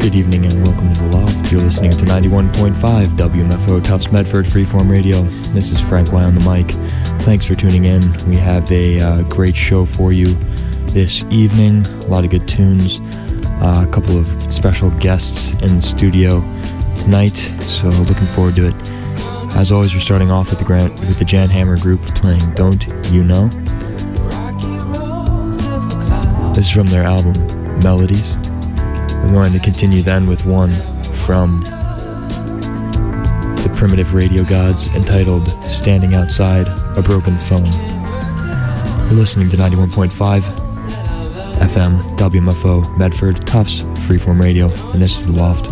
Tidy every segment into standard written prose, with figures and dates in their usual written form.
Good evening and welcome to The Loft. You're listening to 91.5 WMFO Tufts Medford Freeform Radio. This is Frank Y on the mic. Thanks for tuning in. We have a great show for you this evening. A lot of good tunes. A couple of special guests in the studio tonight, so looking forward to it. As always, we're starting off with the Jan Hammer Group playing Don't You Know. This is from their album Melodies. We're going to continue then with one from the Primitive Radio Gods entitled Standing Outside a Broken Phone. You're listening to 91.5 FM WMFO Medford Tufts Freeform Radio, and this is The Loft.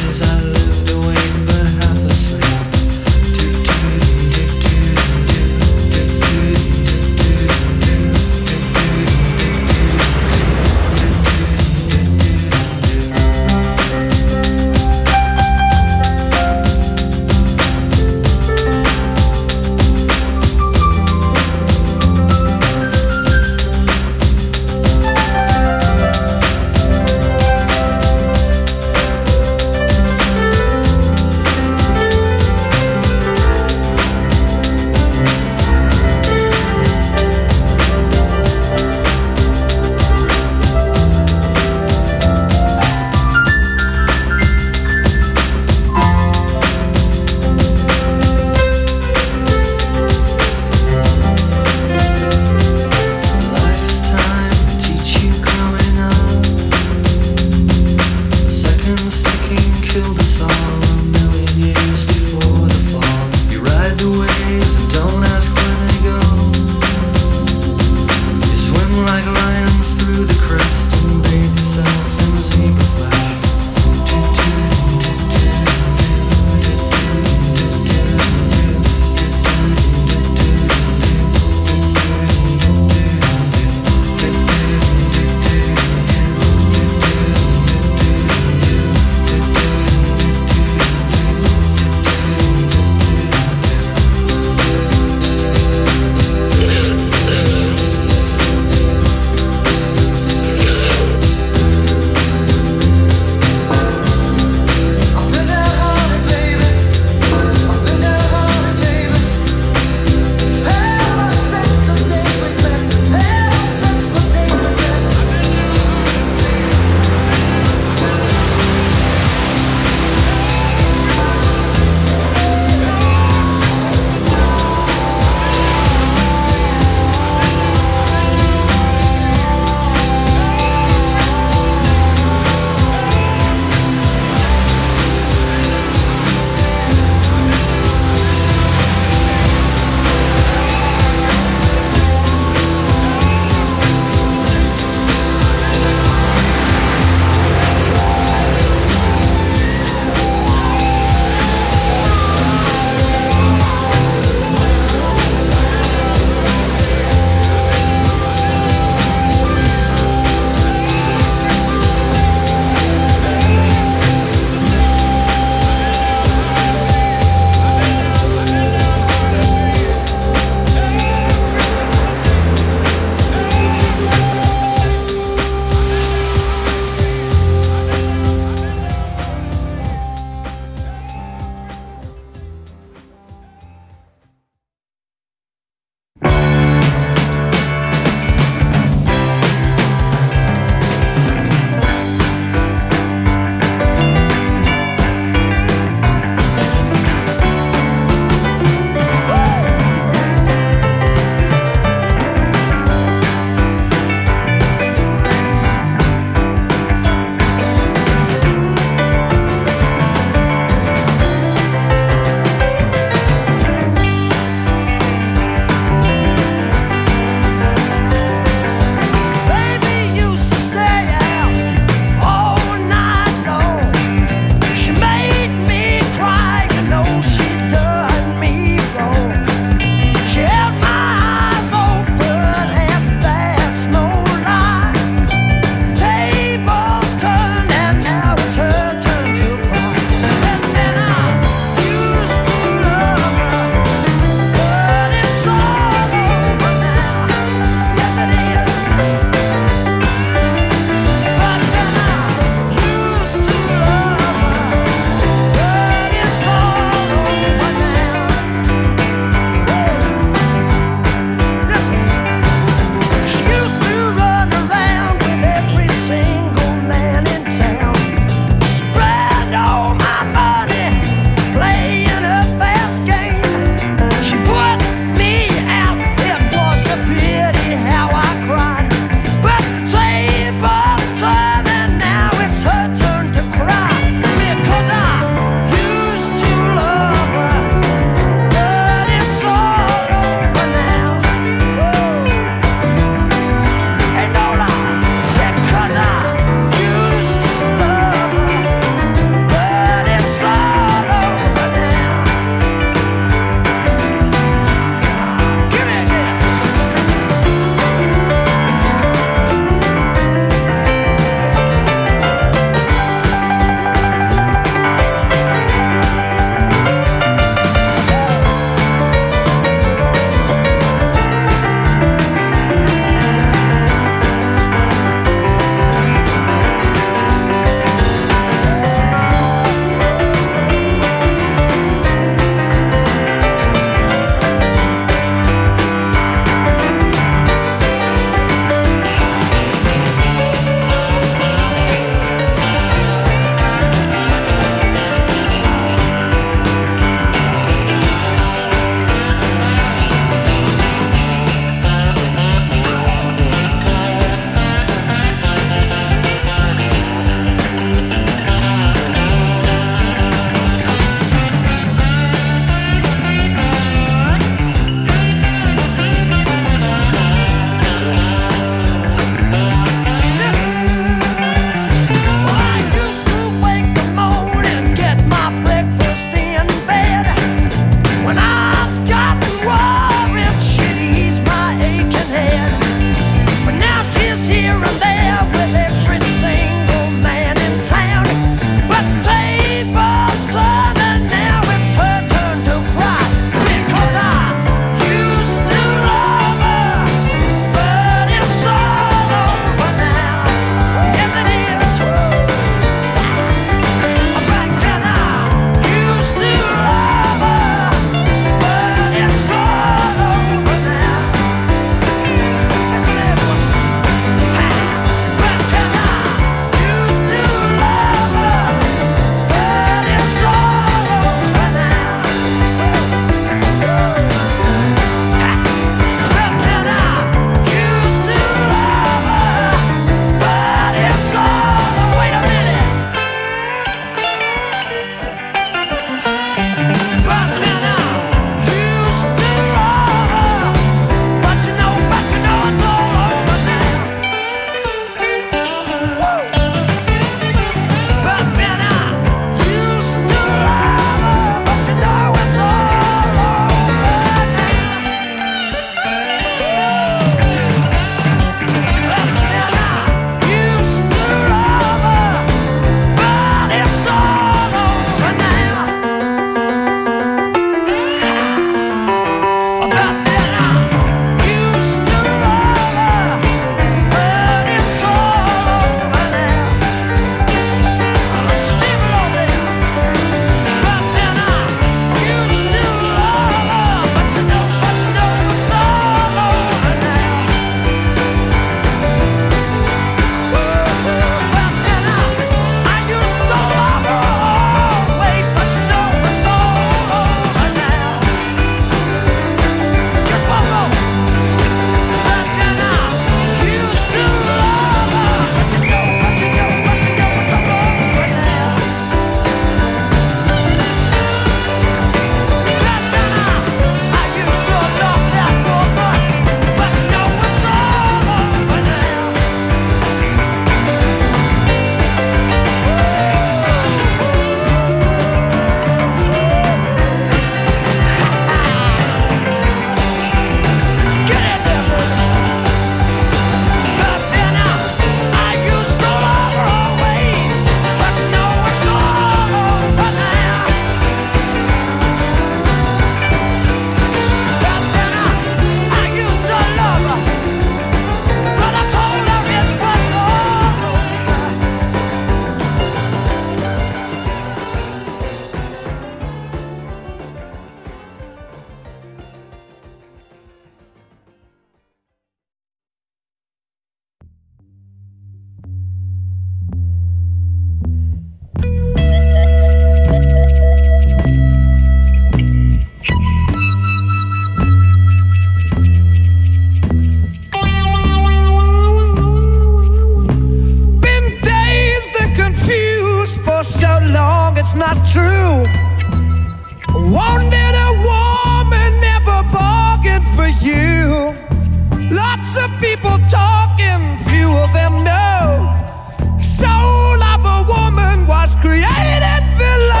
it's not true. Wanted a woman, never bargained for you. Lots of people talking, few of them know. Soul of a woman was created below.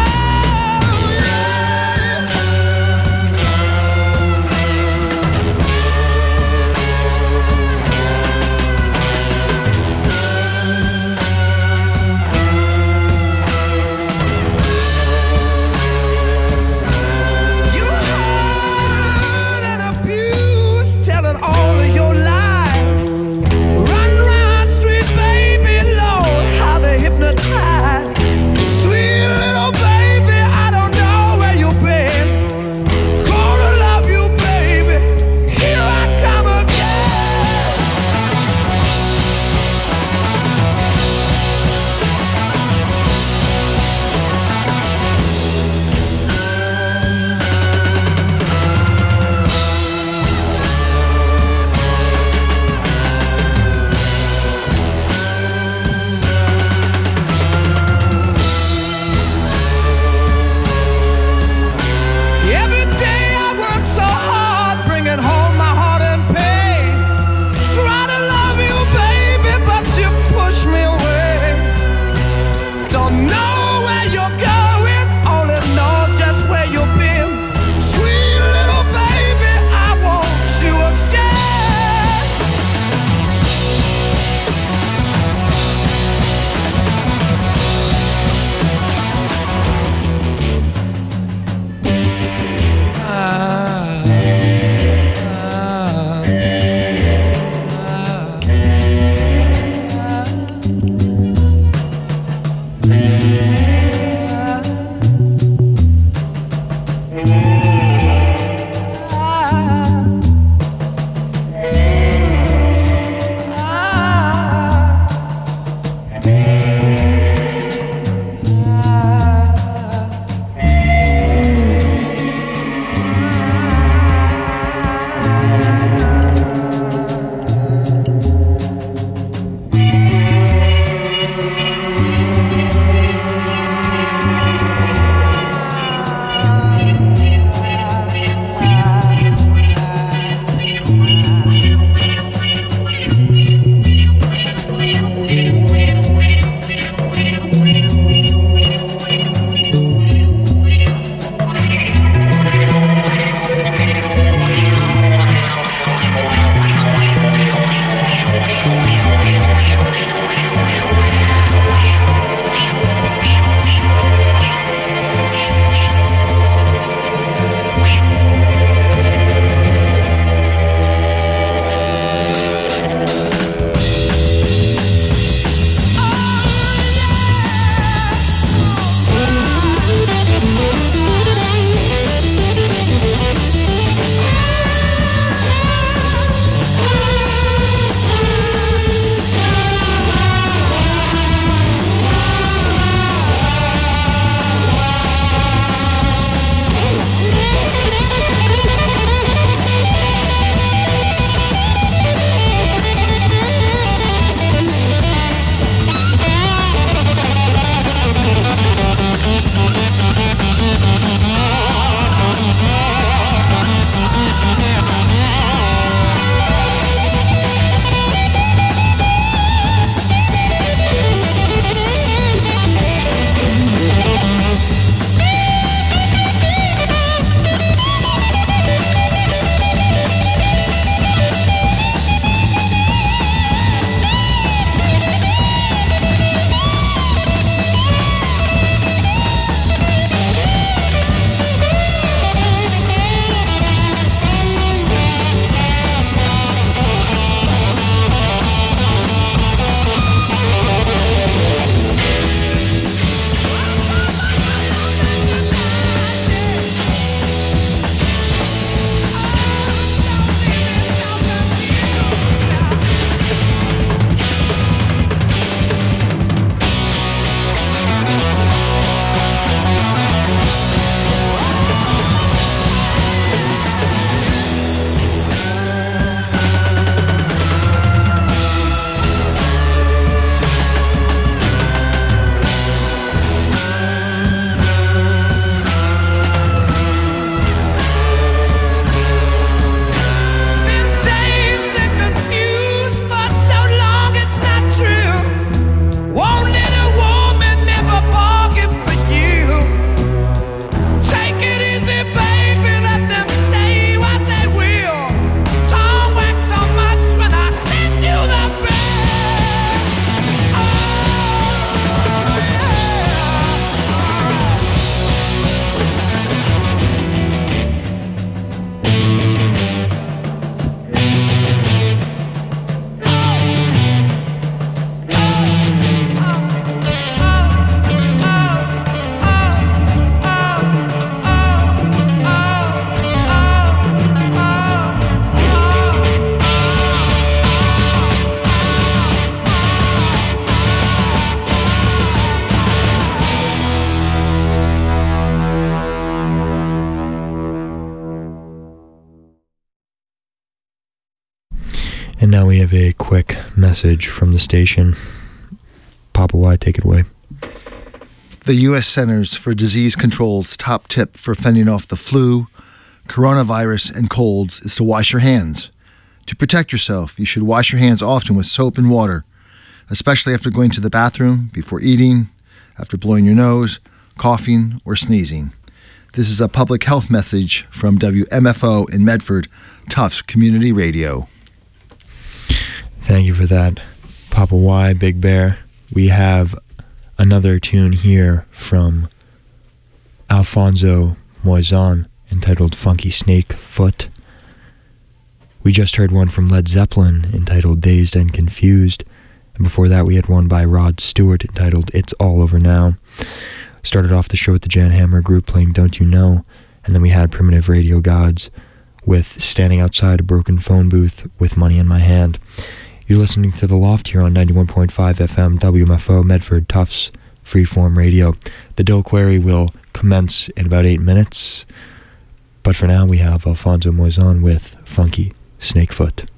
And now we have a quick message from the station. Papa Y, take it away. The U.S. Centers for Disease Control's top tip for fending off the flu, coronavirus, and colds is to wash your hands. To protect yourself, you should wash your hands often with soap and water, especially after going to the bathroom, before eating, after blowing your nose, coughing, or sneezing. This is a public health message from WMFO in Medford, Tufts Community Radio. Thank you for that, Papa Y, Big Bear. We have another tune here from Alfonso Moizon entitled Funky Snake Foot. We just heard one from Led Zeppelin entitled Dazed and Confused. And before that we had one by Rod Stewart entitled It's All Over Now. Started off the show with the Jan Hammer Group playing Don't You Know, and then we had Primitive Radio Gods with Standing Outside a Broken Phone Booth with Money in My Hand. You're listening to The Loft here on 91.5 FM WMFO Medford Tufts Freeform Radio. The Dill Query will commence in about 8 minutes, but for now we have Alfonso Moizon with Funky Snakefoot.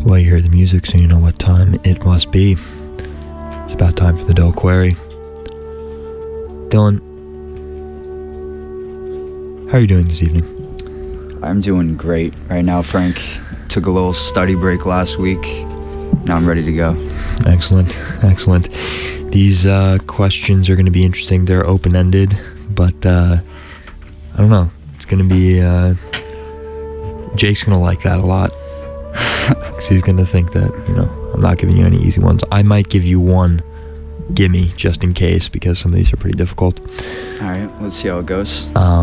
Well, you hear the music, so you know what time it must be. It's about time for the Dylan Query. Dylan, how are you doing this evening? I'm doing great right now, Frank. Took a little study break last week. Now I'm ready to go. Excellent, excellent. These questions are going to be interesting. They're open-ended, but I don't know. It's going to be... Jake's going to like that a lot. Because he's going to think that, I'm not giving you any easy ones. I might give you one gimme just in case, because some of these are pretty difficult. All right, let's see how it goes.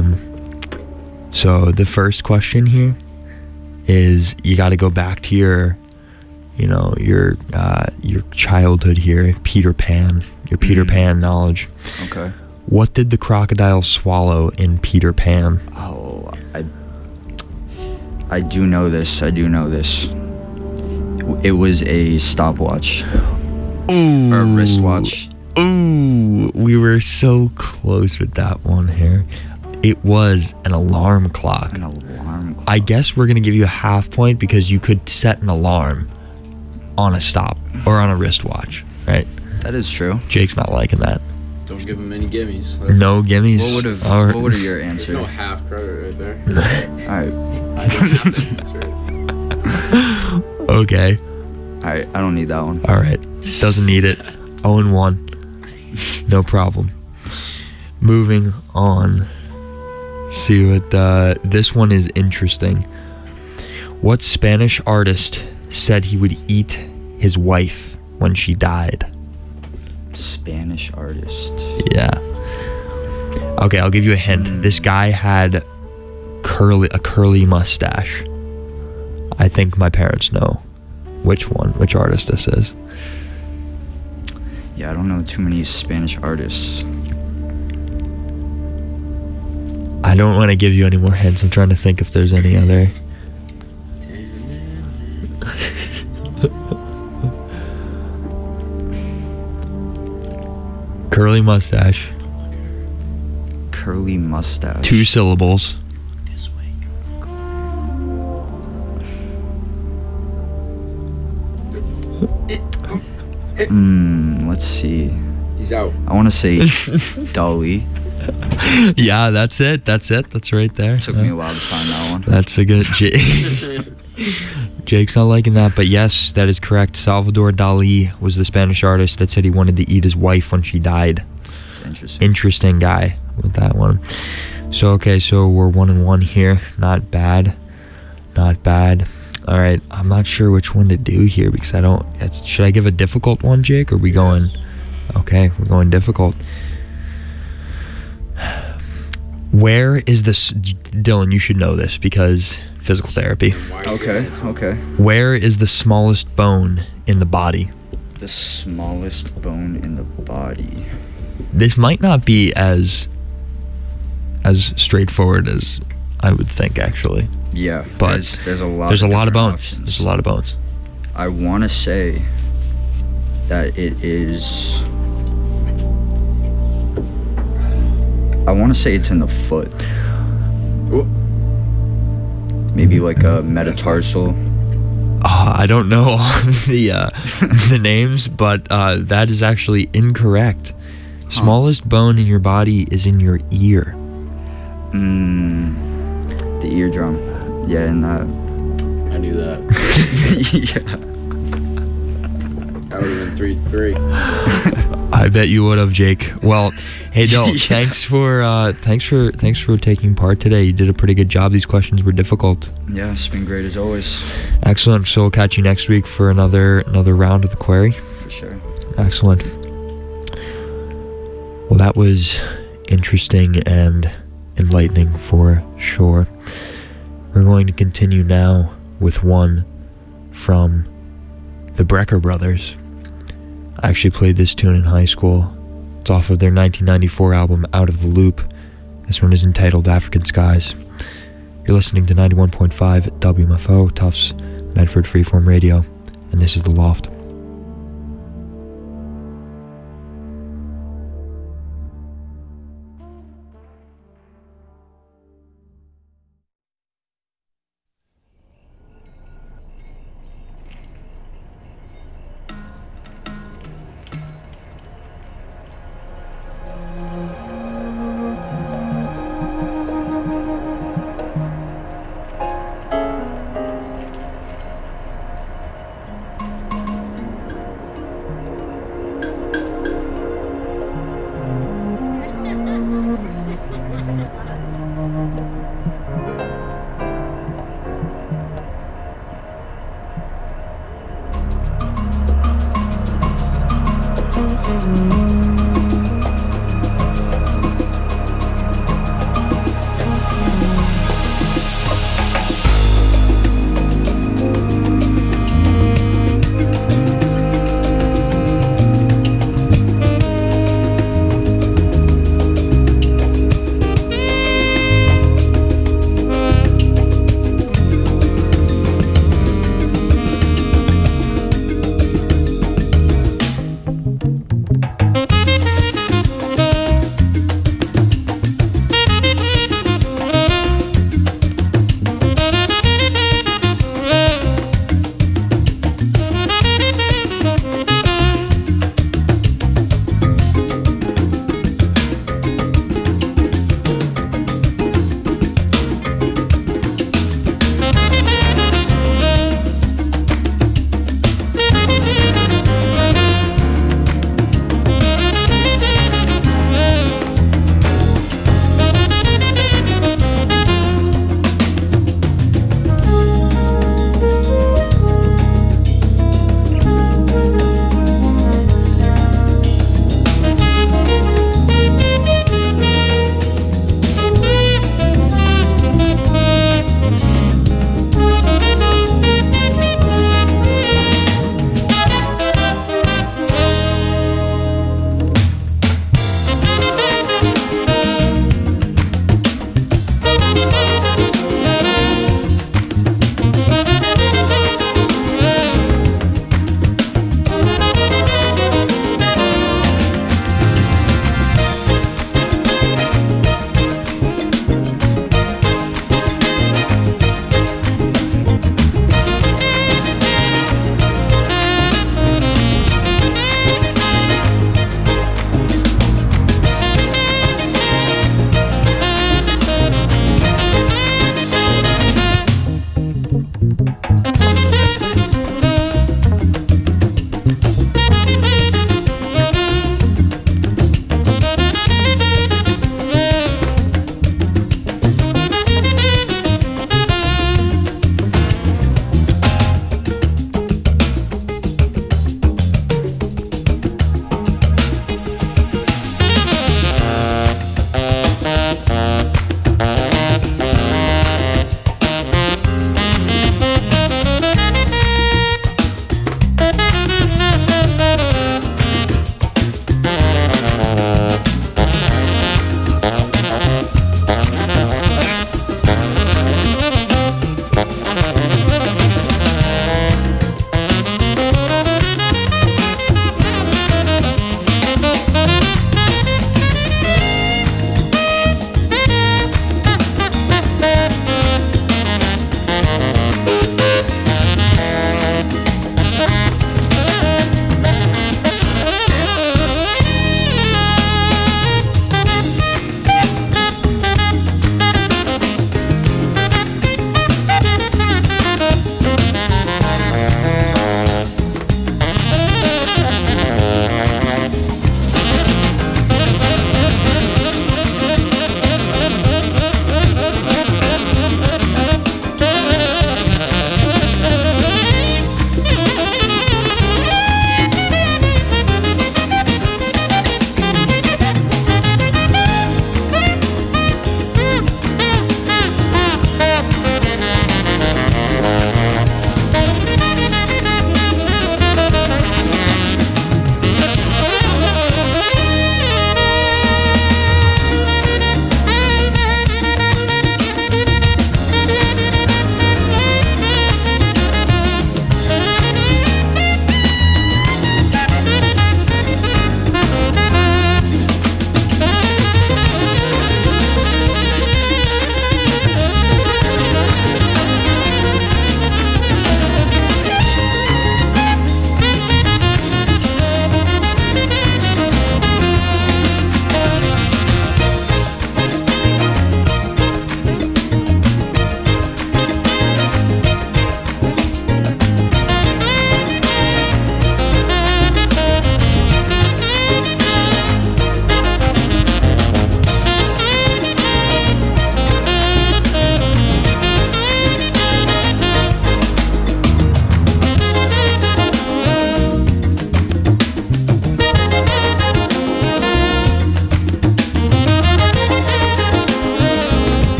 So the first question here is, you got to go back to your childhood here, Peter Pan, your Peter Pan knowledge. Okay. What did the crocodile swallow in Peter Pan? Oh, I do know this. It was a stopwatch. Ooh. Or a wristwatch. Ooh, we were so close with that one here. It was an alarm clock. An alarm clock. I guess we're going to give you a half point because you could set an alarm on a stop or on a wristwatch, right? That is true. Jake's not liking that. Don't give him any gimmies. No gimmies. What would have your answer? There's no half credit right there. Alright. I don't have to answer it. Okay. Alright, I don't need that one. Alright. Doesn't need it. 0-1. No problem. Moving on. See what this one is interesting. What Spanish artist said he would eat his wife when she died? Spanish artist. Yeah. Okay, I'll give you a hint. This guy had a curly mustache. I think my parents know which artist this is. Yeah, I don't know too many Spanish artists. I don't want to give you any more hints. I'm trying to think if there's any other. Curly mustache. Curly mustache. 2 syllables. This way. Let's see. He's out. I want to say Dali. Yeah, that's it. That's right there. Took me a while to find that one. That's a good Jake's not liking that, but yes, that is correct. Salvador Dali was the Spanish artist that said he wanted to eat his wife when she died. That's interesting. Interesting guy with that one. So we're 1-1 here. Not bad. All right, I'm not sure which one to do here because should I give a difficult one, Jake, or are we going? Okay, we're going difficult. Where is this? Dylan, you should know this because physical therapy. Okay. Where is the smallest bone in the body? The smallest bone in the body. This might not be as straightforward as I would think, actually. Yeah, But there's a lot. There's a lot of bones. Options. There's a lot of bones. I want to say that it is. I want to say it's in the foot. Maybe like a metatarsal. I don't know all the names, but that is actually incorrect. Smallest bone in your body is in your ear. The eardrum. Yeah, and that. I knew that. Yeah. That would have been 3-3. I bet you would have, Jake. Well, hey, Del, thanks for taking part today. You did a pretty good job. These questions were difficult. Yeah, it's been great as always. Excellent. So we'll catch you next week for another round of the query. For sure. Excellent. Well, that was interesting and enlightening for sure. We're going to continue now with one from the Brecker Brothers. I actually played this tune in high school. It's off of their 1994 album, Out of the Loop. This one is entitled African Skies. You're listening to 91.5 WMFO, Tufts, Medford Freeform Radio, and this is The Loft.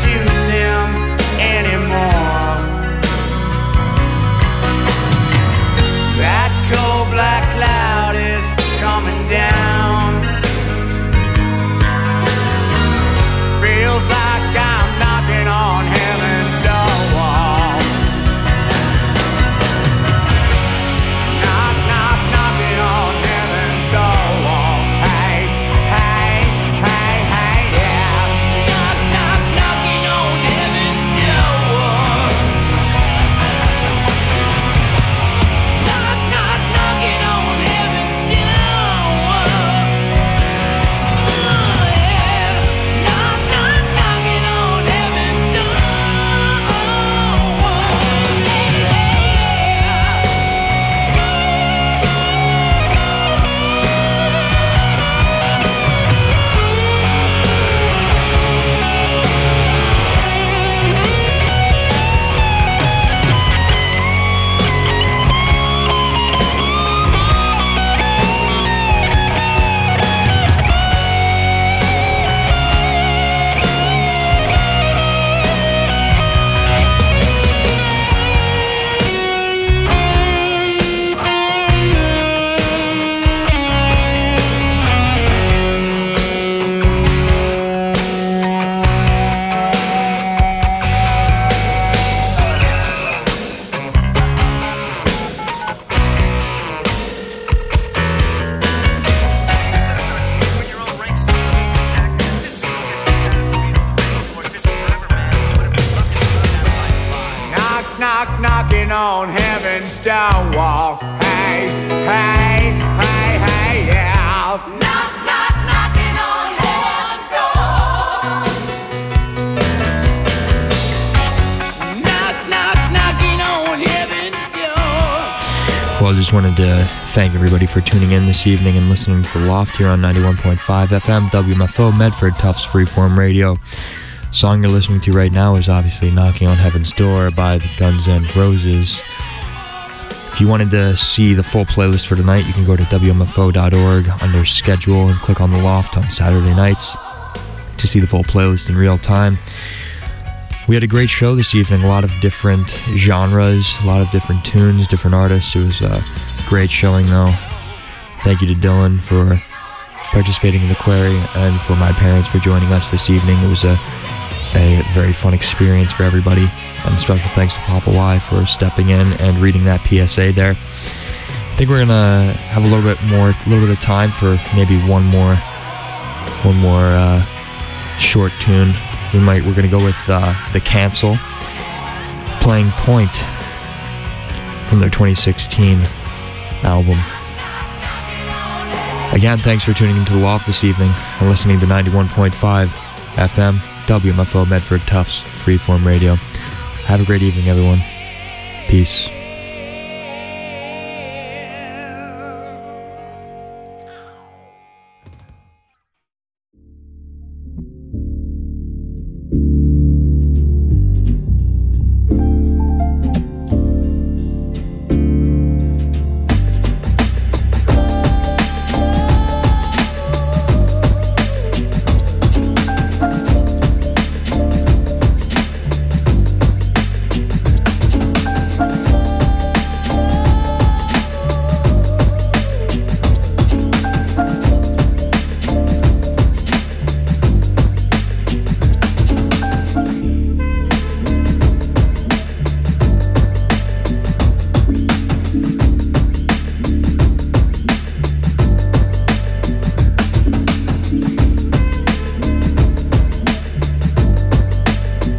shoot them anymore. That cold black cloud is coming down. Feels like I'm knocking on heaven's door. Knock, knock, knocking on heaven's door. Hey, hey, hey, hey, yeah. Knock, knock, knocking on heaven's door. Knock, knock, knocking on heaven's door. Yeah. Knock, knock, knocking on heaven's door. Knock, knock, knocking on heaven's door. Hey, hey, hey, hey, yeah. Knock, knock, knocking on heaven's door. Knock, knock, knocking on heaven's door. Well, I just wanted to thank everybody for tuning in this evening and listening to The Loft here on 91.5 FM WMFO Medford Tufts Freeform Radio. Song you're listening to right now is obviously Knocking on Heaven's Door by the Guns N' Roses. If you wanted to see the full playlist for tonight, you can go to WMFO.org under schedule and click on The Loft on Saturday nights to see the full playlist in real time. We had a great show this evening, a lot of different genres, a lot of different tunes, different artists. It was a great showing though. Thank you to Dylan for participating in the query and for my parents for joining us this evening. It was a very fun experience for everybody, and special thanks to Papa Y for stepping in and reading that PSA there. I think we're gonna have a little bit of time for maybe one more short tune. We're gonna go with The Cancel, playing Point from their 2016 album. Again, thanks for tuning into The Loft this evening and listening to 91.5 FM WMFO Medford Tufts Freeform Radio. Have a great evening, everyone. Peace.